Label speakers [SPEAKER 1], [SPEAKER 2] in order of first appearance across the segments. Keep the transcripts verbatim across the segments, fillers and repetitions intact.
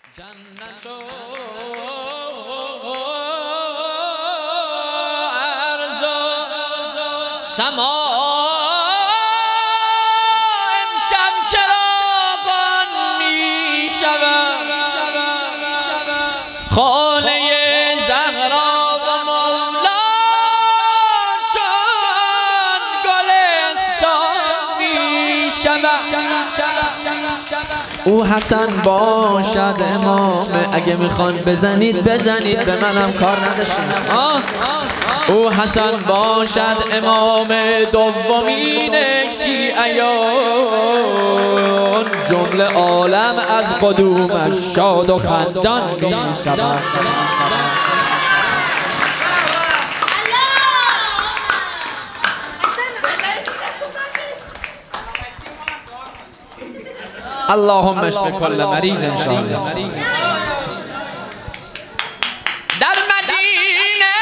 [SPEAKER 1] جنت و ارض و سما امشب چراغان می شود، خانه زهرا و مولا چون گلستان می شود. او حسن باشد امام، اگه میخوان بزنید بزنید، به منم کار نداشتیم. او حسن باشد امام دومین شیعیان، جمله عالم از قدومش شاد و خندان میشود. اللهم اشف کل مریض ان شاء الله. در مدینه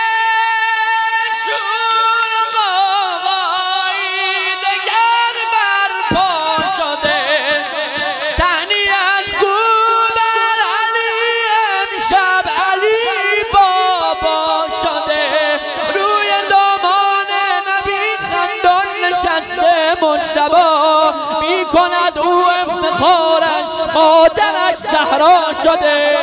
[SPEAKER 1] شور قوایی دگر برپا شده، تهنیت گو بر علی امشب علی بابا شده، روی دامان نبی خندان نشسته مجتبی می کند او افتخارش، مادرش زهرا شده.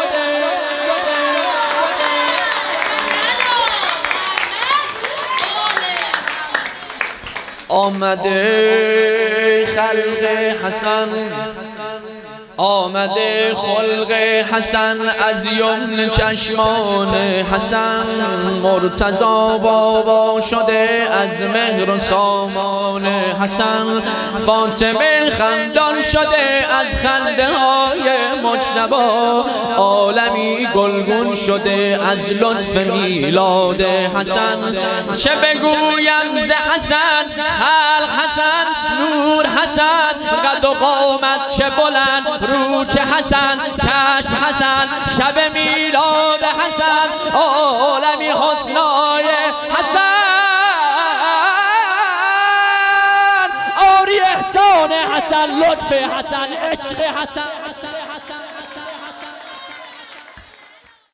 [SPEAKER 1] آمده خلق حسن، آمده خلق حسن، از یمن چشمان حسن مرتضا بابا شده، از مهر و سامان حسن فاطمه خندان شده، از خنده های مجتبی عالمی گلگون شده، از لطف میلاد حسن چه بگویم ز حسن، خلق حسن، نور حسن، قد و قامت چه بلند، رو چه حسن، چشم حسن، شب میلاد حسن، عالمی حسنای حسن، آری احسان حسن، لطف حسن، عشق حسن.